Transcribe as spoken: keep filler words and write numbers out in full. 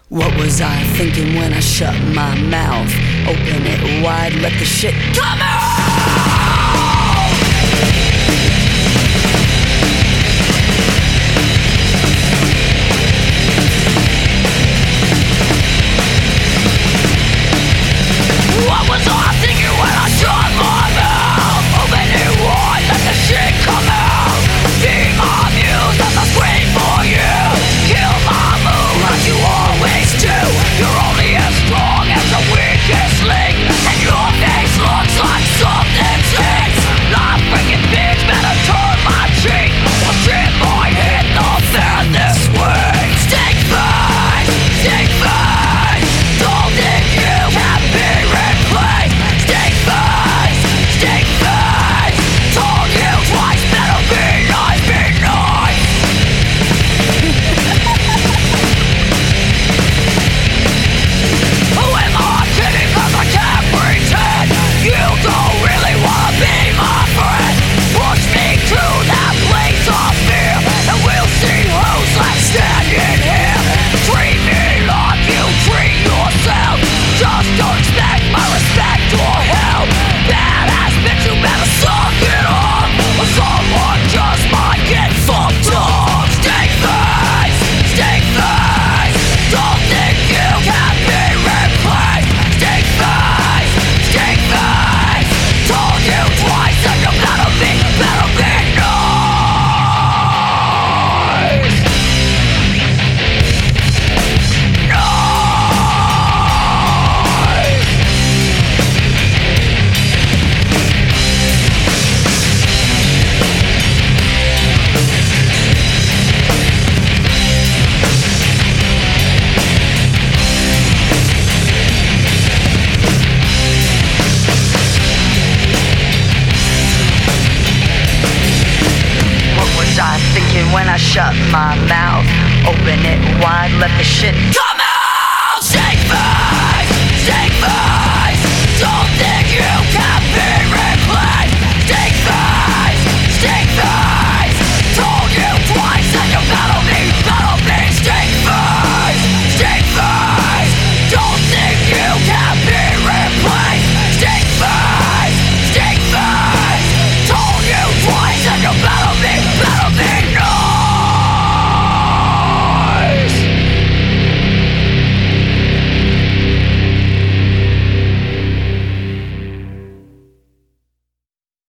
What was I thinking when I shut my mouth? Open it wide, let the shit come out! What was I thinking when I shut my mouth? Open it wide, let the shit come out. Being amused as I scream for you. Kill my mood like you always do. You're only as strong as the weakest link, and your face looks like something stinks. Not freaking bitch, better turn my cheek, or shit might hit the fan this week. Stink face, stink face. Don't think you can be replaced. Stink face, stink face. Told you twice, better be nice, be nice. Who am I kidding? Cause I can't pretend you don't really wanna be my friend. Push me to that place of fear, and we'll see who's left standing here. Treat me like you treat yourself. Just don't expect my respect or help. Badass bitch, you better suck it up, or someone just might get fucked up. Stink face, stink face. Don't think you can be replaced. Stink face, stink face. Told you twice that you better be, better be nice. Nice. What was I thinking when I shut my mouth? Open it wide, let the shit come out. Stink face, stink face.